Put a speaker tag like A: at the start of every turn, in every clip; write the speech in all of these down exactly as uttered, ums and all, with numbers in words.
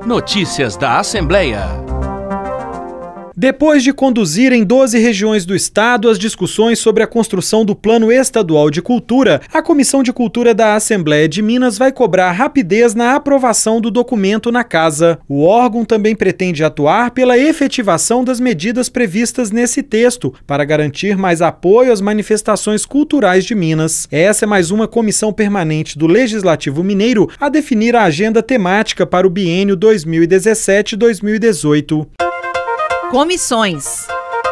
A: Notícias da Assembleia.
B: Depois de conduzir em doze regiões do estado as discussões sobre a construção do Plano Estadual de Cultura, a Comissão de Cultura da Assembleia de Minas vai cobrar rapidez na aprovação do documento na casa. O órgão também pretende atuar pela efetivação das medidas previstas nesse texto, para garantir mais apoio às manifestações culturais de Minas. Essa é mais uma comissão permanente do Legislativo Mineiro a definir a agenda temática para o biênio dois mil e dezessete a dois mil e dezoito.
C: Comissões.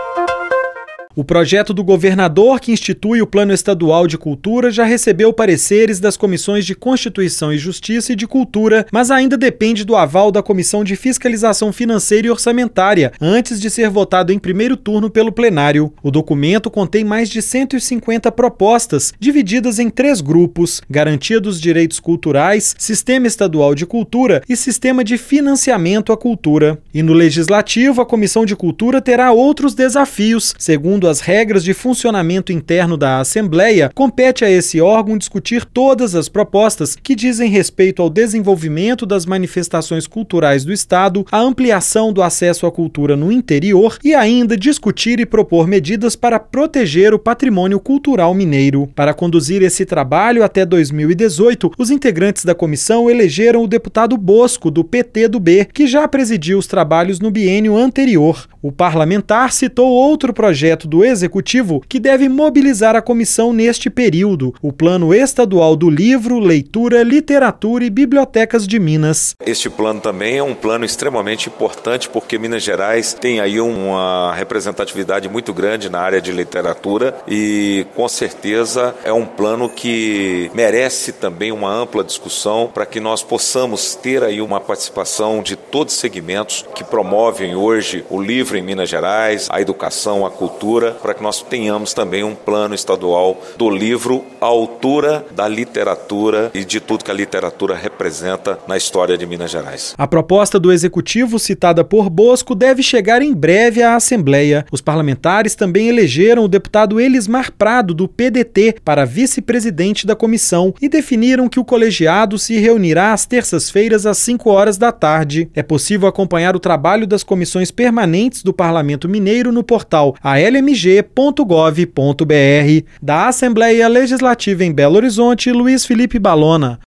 B: O projeto do governador que institui o Plano Estadual de Cultura já recebeu pareceres das comissões de Constituição e Justiça e de Cultura, mas ainda depende do aval da Comissão de Fiscalização Financeira e Orçamentária, antes de ser votado em primeiro turno pelo plenário. O documento contém mais de cento e cinquenta propostas, divididas em três grupos: garantia dos direitos culturais, sistema estadual de cultura e sistema de financiamento à cultura. E no Legislativo, a Comissão de Cultura terá outros desafios. Segundo as regras de funcionamento interno da Assembleia, compete a esse órgão discutir todas as propostas que dizem respeito ao desenvolvimento das manifestações culturais do Estado, a ampliação do acesso à cultura no interior e ainda discutir e propor medidas para proteger o patrimônio cultural mineiro. Para conduzir esse trabalho até dois mil e dezoito, os integrantes da comissão elegeram o deputado Bosco, do P T do B, que já presidiu os trabalhos no biênio anterior. O parlamentar citou outro projeto do Executivo que deve mobilizar a comissão neste período: o Plano Estadual do Livro, Leitura, Literatura e Bibliotecas de Minas.
D: Este plano também é um plano extremamente importante porque Minas Gerais tem aí uma representatividade muito grande na área de literatura e com certeza é um plano que merece também uma ampla discussão para que nós possamos ter aí uma participação de todos os segmentos que promovem hoje o livro em Minas Gerais, a educação, a cultura, para que nós tenhamos também um plano estadual do livro à altura da literatura e de tudo que a literatura representa na história de Minas Gerais.
B: A proposta do Executivo, citada por Bosco, deve chegar em breve à Assembleia. Os parlamentares também elegeram o deputado Elismar Prado, do P D T, para vice-presidente da comissão e definiram que o colegiado se reunirá às terças-feiras às cinco horas da tarde. É possível acompanhar o trabalho das comissões permanentes do Parlamento Mineiro no portal a l m g ponto gov ponto b r. Da Assembleia Legislativa em Belo Horizonte, Luiz Felipe Balona.